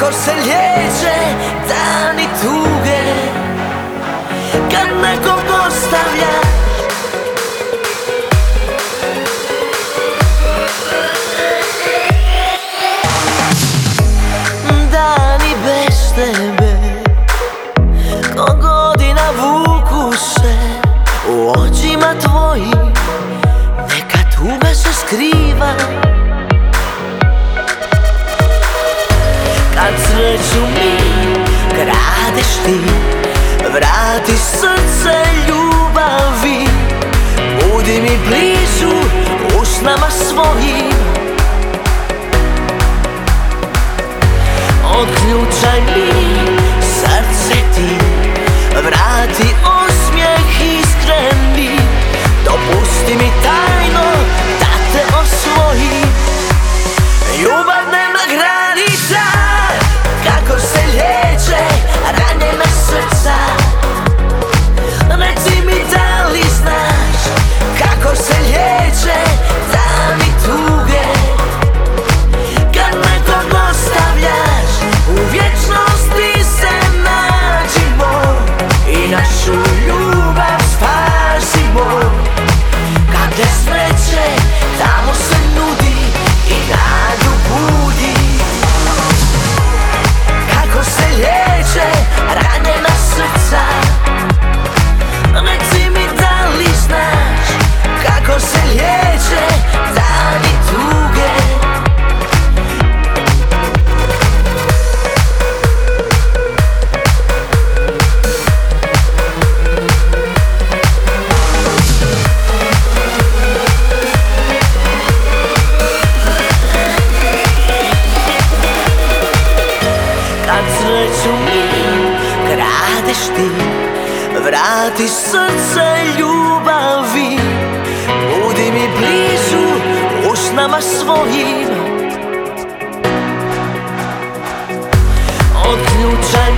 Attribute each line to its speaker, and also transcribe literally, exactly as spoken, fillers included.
Speaker 1: kako se liječe dani tuge kad nekog ostavljaš. Dani bez tebe ko godina vuku se u očima tvojim, neka tuga se skriva. Kad sreću mi kradeš ti, vrati srce ljubavi, budi mi blizu u snama svojim. Otključaj mi srce ti, vrati osmijeh iskreni, dopusti mi tajno da te osvojim. Ljubav nema granica, kako se liječe ranjena srca. Reci mi da li znaš kako se liječe dani tuge kad nekog ostavljaš. U vječnosti se nađimo i našu ljubav spasimo. Kad te sreće tamo se nudi i nadu budi. Kako se liječe ranjena srca, reci mi da li znaš kako se liječe dani tuge. Kad sreću mi kradeš ti, vrati srce ljubavi, budi mi blizu u snama svojim. Otključaj